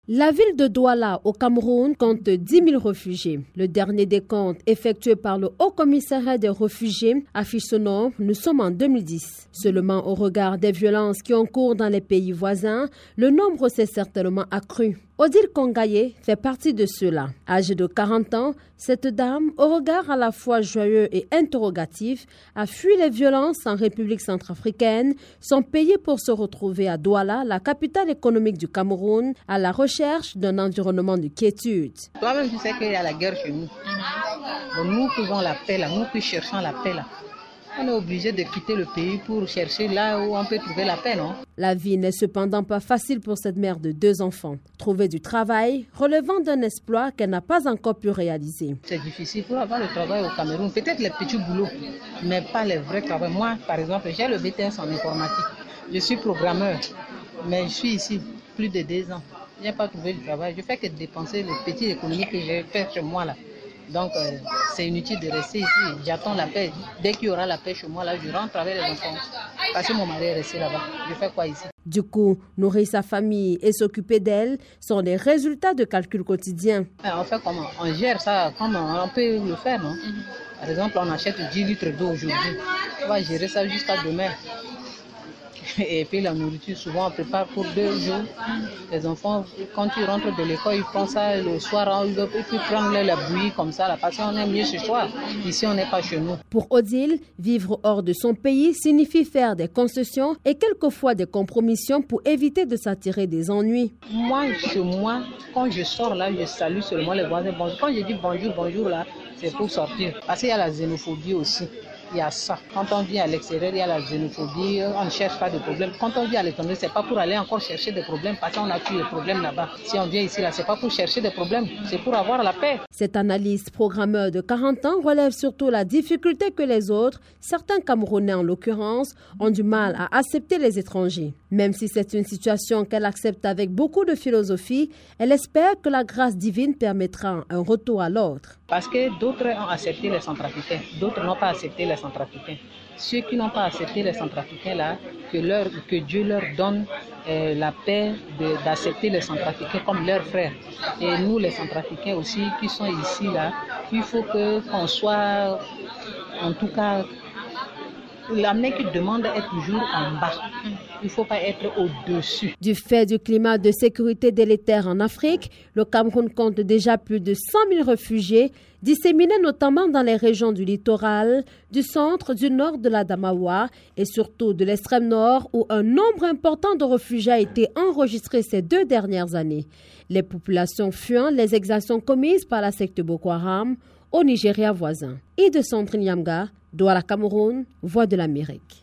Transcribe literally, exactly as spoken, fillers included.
La ville de Douala, au Cameroun, compte dix mille réfugiés. Le dernier décompte effectué par le Haut-Commissariat des réfugiés affiche ce nombre. Nous sommes en deux mille dix. Seulement au regard des violences qui ont cours dans les pays voisins, le nombre s'est certainement accru. Odile Kongaye fait partie de ceux-là. Âgée de quarante ans, cette dame, au regard à la fois joyeux et interrogatif, a fui les violences en République centrafricaine, son pays pour se retrouver à Douala, la capitale économique du Cameroun, à la recherche d'un environnement de quiétude. Toi-même, tu sais qu'il y a la guerre chez nous. Bon, nous qui avons la paix là, nous qui cherchons la paix là. On est obligé de quitter le pays pour chercher là où on peut trouver la paix, non? La vie n'est cependant pas facile pour cette mère de deux enfants. Trouver du travail relevant d'un exploit qu'elle n'a pas encore pu réaliser. C'est difficile pour avoir le travail au Cameroun. Peut-être les petits boulots, mais pas les vrais travaux. Moi, par exemple, j'ai le B T S en informatique. Je suis programmeur, mais je suis ici plus de deux ans. Je n'ai pas trouvé du travail. Je fais que dépenser les petits économies que j'ai fait chez moi là. Donc, euh, c'est inutile de rester ici. J'attends la paix. Dès qu'il y aura la paix chez moi, là, je rentre avec les enfants. Parce que mon mari est resté là-bas. Je fais quoi ici? Du coup, nourrir sa famille et s'occuper d'elle sont des résultats de calcul quotidien. On fait comment? On gère ça comme on peut le faire, non? Par exemple, on achète dix litres d'eau aujourd'hui. On va gérer ça jusqu'à demain. Et puis la nourriture, souvent on prépare pour deux jours. Les enfants, quand ils rentrent de l'école, ils prennent ça le soir, ils peuvent prendre la bouillie comme ça, parce qu'on est mieux ce soir. Ici, on n'est pas chez nous. Pour Odile, vivre hors de son pays signifie faire des concessions et quelquefois des compromissions pour éviter de s'attirer des ennuis. Moi, chez moi, quand je sors là, je salue seulement les voisins. Bonjour. Quand je dis bonjour, bonjour là, c'est pour sortir. Parce qu'il y a la xénophobie aussi. Il y a ça. Quand on vit à l'extérieur, il y a la xénophobie, on ne cherche pas de problème. Quand on vit à l'étranger, c'est pas pour aller encore chercher des problèmes, parce qu'on a tué les problèmes là-bas. Si on vient ici, là, c'est pas pour chercher des problèmes, c'est pour avoir la paix. Cet analyste programmeur de quarante ans relève surtout la difficulté que les autres, certains Camerounais en l'occurrence, ont du mal à accepter les étrangers. Même si c'est une situation qu'elle accepte avec beaucoup de philosophie, elle espère que la grâce divine permettra un retour à l'ordre. Parce que d'autres ont accepté les Centrafricains, d'autres n'ont pas accepté les Centrafricains. Ceux qui n'ont pas accepté les Centrafricains, là, que, leur, que Dieu leur donne euh, la paix de, d'accepter les Centrafricains comme leurs frères. Et nous, les Centrafricains aussi, qui sont ici, là, il faut que, qu'on soit, en tout cas, l'amener qui demande est toujours en bas. Il ne faut pas être au-dessus. Du fait du climat de sécurité délétère en Afrique, le Cameroun compte déjà plus de cent mille réfugiés, disséminés notamment dans les régions du littoral, du centre, du nord de l'Adamawa et surtout de l'extrême nord où un nombre important de réfugiés a été enregistré ces deux dernières années. Les populations fuyant les exactions commises par la secte Boko Haram au Nigeria voisin. Et de Sandrine Yamga, Douala, Cameroun, Voix de l'Amérique.